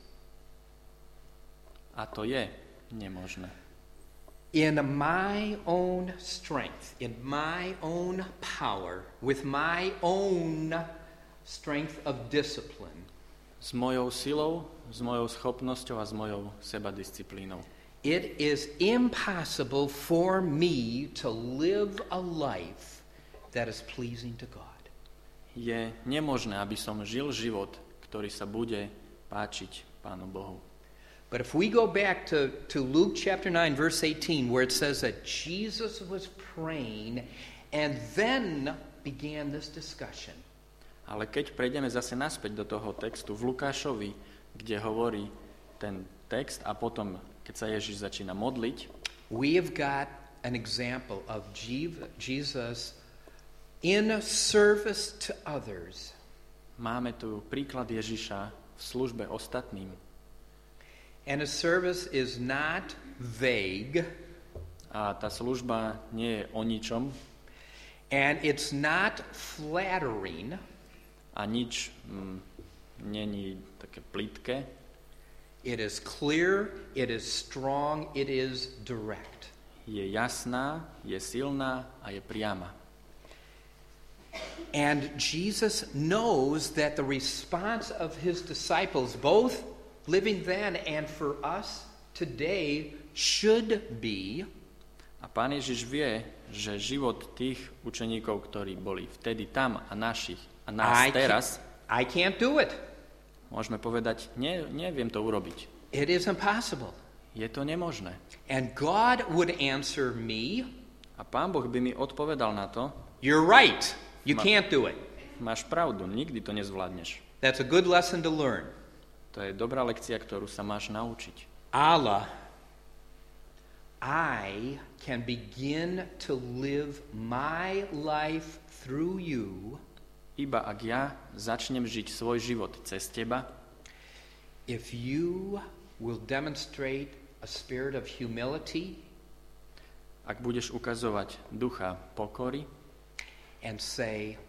Speaker 3: A to je nemožné.
Speaker 2: In my own strength, in my own power, with my own strength of discipline,
Speaker 3: S mojou silou, s mojou schopnosťou a s mojou sebadisciplínou.
Speaker 2: it is impossible for me to live a life that is pleasing to God.
Speaker 3: Je nemožné, aby som žil život, ktorý sa bude páčiť Pánu Bohu.
Speaker 2: But if we go back to, to Luke chapter nine, verse eighteen, where it says that Jesus was praying and then began this discussion.
Speaker 3: Ale keď prejdeme zase naspäť do toho textu v Lukášovi, kde hovorí ten text a potom, keď sa Ježiš začína modliť,
Speaker 2: We have got an example of Jesus in service to others.
Speaker 3: máme tu príklad Ježiša v službe ostatným.
Speaker 2: And his service is not vague,
Speaker 3: A tá služba nie je o ničom
Speaker 2: and it's not flattering,
Speaker 3: a nič mm, není také plitké.
Speaker 2: it is clear, it is strong, it is direct.
Speaker 3: Je jasná, je silná a je priama.
Speaker 2: And Jesus knows that the response of his disciples, both living then and for us today, should be,
Speaker 3: A Pán Ježiš vie, že život tých učeníkov, ktorí boli vtedy tam a našich a nás
Speaker 2: I
Speaker 3: teraz,
Speaker 2: can't, I can't do it.
Speaker 3: môžeme povedať, ne, neviem to urobiť.
Speaker 2: It is impossible.
Speaker 3: Je to nemožné.
Speaker 2: And God would answer me,
Speaker 3: A Pán Boh by mi odpovedal na to,
Speaker 2: you're right, you
Speaker 3: Ma-
Speaker 2: can't do it.
Speaker 3: máš pravdu, nikdy to nezvládneš.
Speaker 2: That's a good lesson to learn.
Speaker 3: To je dobrá lekcia, ktorú sa máš naučiť.
Speaker 2: Allah, I can begin to live my life through you
Speaker 3: Iba ak ja začnem žiť svoj život cez teba,
Speaker 2: if you will demonstrate a spirit of humility
Speaker 3: ak budeš ukazovať ducha pokory
Speaker 2: and say,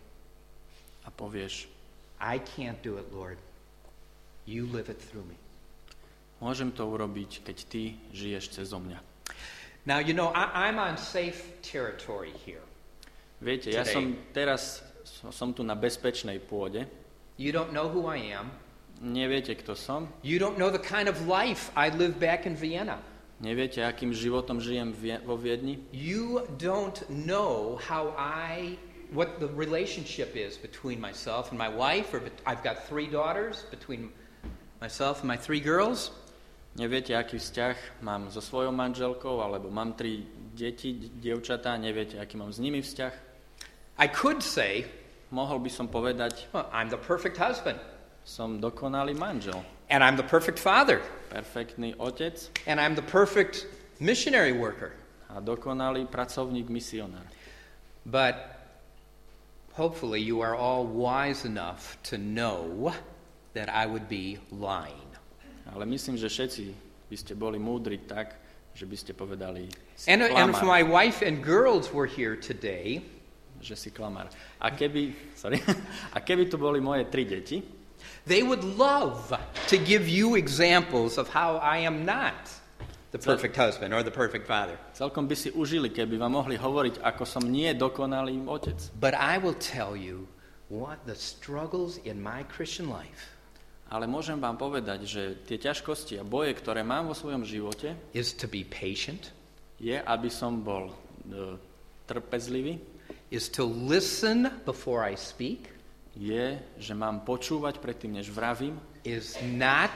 Speaker 3: a povieš,
Speaker 2: I can't do it, Lord. You live it through me.
Speaker 3: môžem to urobiť, keď ty žiješ cezo mňa.
Speaker 2: Now, you know, I, I'm on safe territory here.
Speaker 3: Viete, ja
Speaker 2: Today.
Speaker 3: som teraz som tu na bezpečnej pôde.
Speaker 2: You don't know who I am.
Speaker 3: Neviete, kto som.
Speaker 2: You don't know the kind of life I live back in Vienna.
Speaker 3: Neviete, akým životom žijem vo Viedni.
Speaker 2: You don't know how I, what the relationship is between myself and my wife, or bet- I've got three daughters, between myself and my three girls.
Speaker 3: Neviete, aký vzťah mám so svojou manželkou, alebo mám tri deti, dievčatá, neviete, aký mám s nimi vzťah.
Speaker 2: I could say,
Speaker 3: Mohol by som povedať,
Speaker 2: well, I'm the perfect husband,
Speaker 3: som dokonalý manžel,
Speaker 2: and I'm the perfect father,
Speaker 3: perfektný otec
Speaker 2: and I'm the perfect missionary worker.
Speaker 3: a dokonalý pracovník misionár.
Speaker 2: But hopefully you are all wise enough to know that I would be lying.
Speaker 3: Ale myslím, že všetci by ste boli múdri tak, že by ste povedali, si
Speaker 2: And, and if
Speaker 3: klamár,
Speaker 2: my wife and girls were here today,
Speaker 3: že si klamár. A keby, sorry, a keby tu boli moje tri deti,
Speaker 2: they would love to give you examples of how I am not the perfect husband or the perfect father.
Speaker 3: celkom by si užili, keby vám mohli hovoriť, ako som nie dokonalý otec.
Speaker 2: But I will tell you what the struggles in my Christian life
Speaker 3: Ale môžem vám povedať, že tie ťažkosti a boje, ktoré mám vo svojom živote,
Speaker 2: is to be patient,
Speaker 3: je, aby som bol e, trpezlivý,
Speaker 2: is to listen before I speak,
Speaker 3: je, že mám počúvať predtým, než vravím,
Speaker 2: is not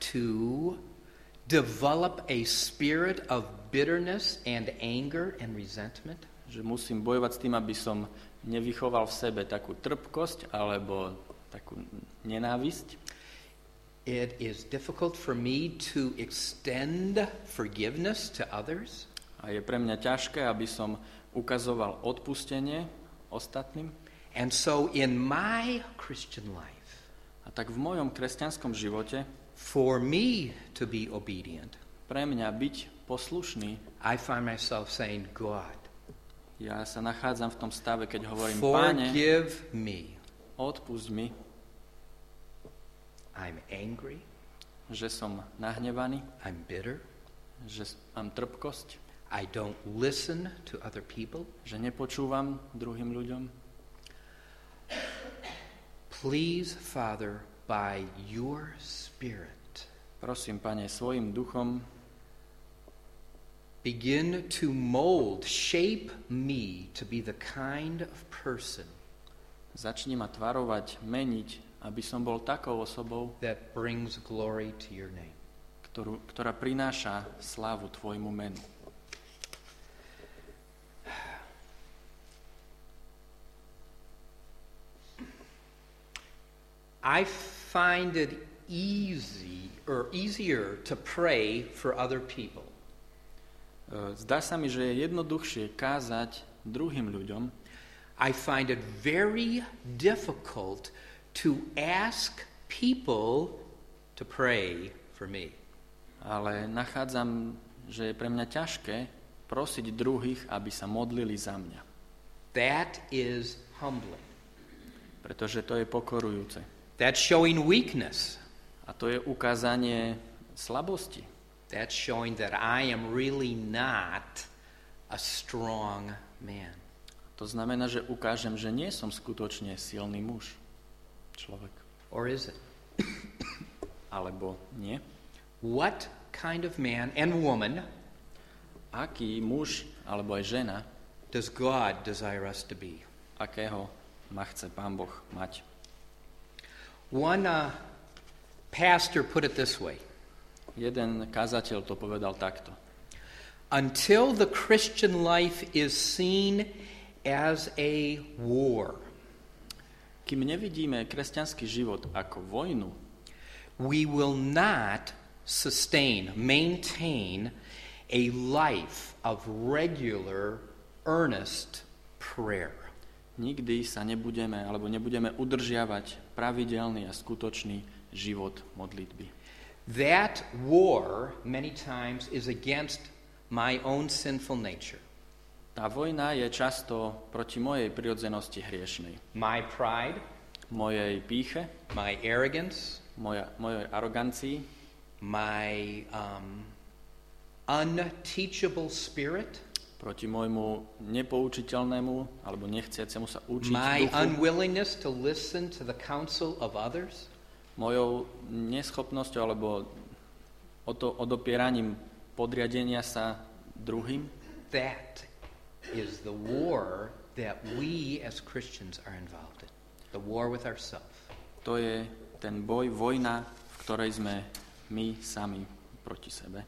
Speaker 2: to develop a spirit of bitterness and anger and resentment,
Speaker 3: že musím bojovať s tým, aby som nevychoval v sebe takú trpkosť alebo takú nenávisť.
Speaker 2: it is difficult for me to extend forgiveness to others.
Speaker 3: A je pre mňa ťažké, aby som ukazoval odpustenie ostatným.
Speaker 2: And so in my Christian life,
Speaker 3: A tak v mojom kresťanskom živote
Speaker 2: for me to be obedient,
Speaker 3: pre mňa byť poslušný,
Speaker 2: I find myself saying, God,
Speaker 3: ja sa nachádzam v tom stave, keď hovorím, Páne,
Speaker 2: forgive me.
Speaker 3: odpusť mi,
Speaker 2: I'm angry,
Speaker 3: že som nahnevaný,
Speaker 2: I'm bitter,
Speaker 3: že mám trpkosť,
Speaker 2: I don't listen to other people.
Speaker 3: že nepočúvam druhým ľuďom.
Speaker 2: Please, Father, by your Spirit,
Speaker 3: Prosím, Pane, svojim duchom
Speaker 2: begin to mold, shape me to be the kind of person
Speaker 3: začni ma tvarovať, meniť, aby som bol takou osobou,
Speaker 2: that brings glory to your name.
Speaker 3: ktorú, ktorá prináša slávu Tvojmu menu.
Speaker 2: I find it easy or easier to pray for other people.
Speaker 3: Zdá sa mi, že je jednoduchšie kázať druhým ľuďom.
Speaker 2: I find it very difficult to ask people to pray for me.
Speaker 3: Ale nachádzam, že je pre mňa ťažké prosiť druhých, aby sa modlili za mňa.
Speaker 2: That is humbling.
Speaker 3: Pretože to je pokorujúce.
Speaker 2: That's showing weakness.
Speaker 3: A to je ukázanie slabosti.
Speaker 2: That's showing that I am really not a strong man.
Speaker 3: To znamená, že ukážem, že nie som skutočne silný muž. Človek.
Speaker 2: Or is it?
Speaker 3: Alebo nie.
Speaker 2: What kind of man and woman
Speaker 3: Aký muž, alebo aj žena,
Speaker 2: does God desire us to be?
Speaker 3: akého ma chce Pán Boh mať.
Speaker 2: One uh, pastor put it this way.
Speaker 3: Jeden kazateľ to povedal takto.
Speaker 2: Until the Christian life is seen as a war,
Speaker 3: Kým nevidíme kresťanský život ako vojnu,
Speaker 2: we will not sustain, maintain a life of regular, earnest prayer.
Speaker 3: Nikdy sa nebudeme, alebo nebudeme udržiavať pravidelný a skutočný život modlitby.
Speaker 2: That war, many times, is against my own sinful nature.
Speaker 3: Tá vojna je často proti mojej prirodzenosti hriešnej.
Speaker 2: My pride,
Speaker 3: Mojej pýche,
Speaker 2: my arrogance,
Speaker 3: moja, mojej arogancii,
Speaker 2: my um, unteachable spirit,
Speaker 3: proti môjmu nepoučiteľnému alebo nechciacemu sa učiť
Speaker 2: my
Speaker 3: duchu,
Speaker 2: unwillingness to listen to the counsel of others.
Speaker 3: mojou neschopnosťou alebo oto, odopieraním podriadenia sa druhým.
Speaker 2: That is the war that we as Christians are involved in. The war with ourselves.
Speaker 3: To je ten boj, vojna, v ktorej sme my sami proti sebe.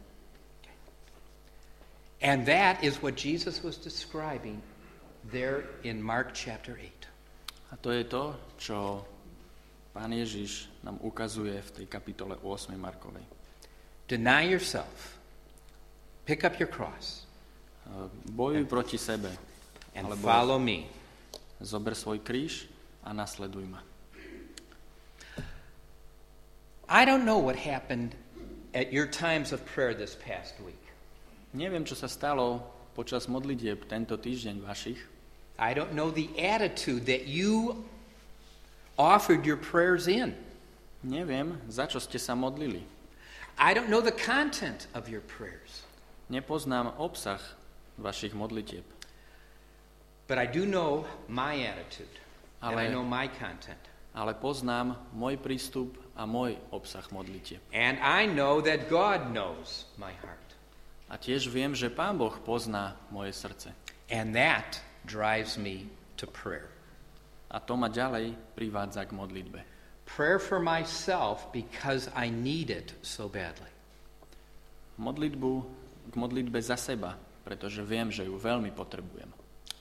Speaker 2: And that is what Jesus was describing there in Mark chapter eight.
Speaker 3: A to je to, čo Pán Ježiš nám ukazuje v tej kapitole ôsmej Markovej.
Speaker 2: Deny yourself. Pick up your cross.
Speaker 3: Bojuj proti sebe.
Speaker 2: And
Speaker 3: alebo
Speaker 2: follow me.
Speaker 3: zober svoj kríž a nasleduj ma.
Speaker 2: I don't know what happened at your times of prayer this past week.
Speaker 3: Neviem, čo sa stalo počas modlitieb tento týždeň vašich.
Speaker 2: I don't know the attitude that you offered your prayers in.
Speaker 3: Neviem, za čo ste sa modlili.
Speaker 2: I don't know the content of your prayers.
Speaker 3: Nepoznám obsah vašich modlitieb.
Speaker 2: But I do know my attitude. And I
Speaker 3: Ale,
Speaker 2: know my content.
Speaker 3: ale poznám môj prístup a môj obsah modlitieb.
Speaker 2: And I know that God knows my heart.
Speaker 3: A tiež viem, že Pán Boh pozná moje srdce.
Speaker 2: And that drives me to prayer.
Speaker 3: A to ma ďalej privádza k modlitbe.
Speaker 2: Prayer for myself because I need it so badly.
Speaker 3: Modlitbu k modlitbe za seba, pretože viem, že ju veľmi potrebujem.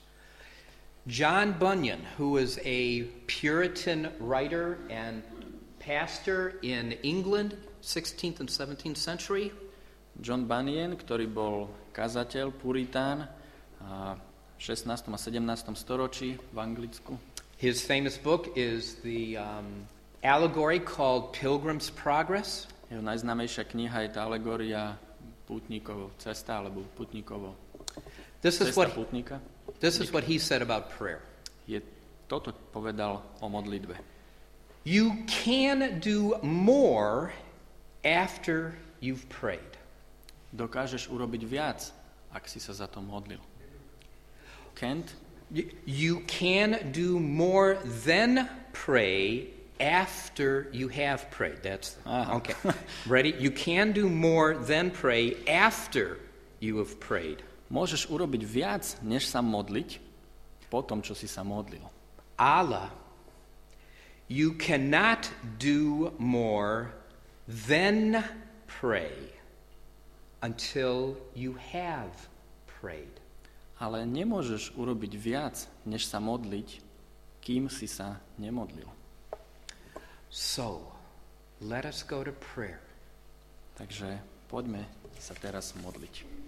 Speaker 2: John Bunyan, who was a Puritan writer and pastor in England, sixteenth and seventeenth century,
Speaker 3: John Bunyan, ktorý bol kazateľ, puritán v šestnástom a sedemnástom storočí v Anglicku.
Speaker 2: his famous book is the um, allegory called Pilgrim's Progress.
Speaker 3: Jeho najznámejšia kniha je tá alegória pútnikov cesta, alebo pútnikovo
Speaker 2: This is
Speaker 3: cesta
Speaker 2: what
Speaker 3: pútnika.
Speaker 2: this is what he said about prayer.
Speaker 3: Je, toto povedal o modlitbe.
Speaker 2: You can do more after you've prayed.
Speaker 3: Dokážeš urobiť viac, ak si sa za to modlil. Can't?
Speaker 2: Y- You can do more than pray after you have prayed. That's
Speaker 3: Ah.
Speaker 2: okay. Ready? You can do more than pray after you have prayed.
Speaker 3: Môžeš urobiť viac, než sa modliť, po tom, čo si sa modlil.
Speaker 2: Allah, you cannot do more than pray until you have prayed.
Speaker 3: Ale nemôžeš urobiť viac, než sa modliť, kým si sa nemodlil.
Speaker 2: So, let us go to prayer.
Speaker 3: Takže poďme sa teraz modliť.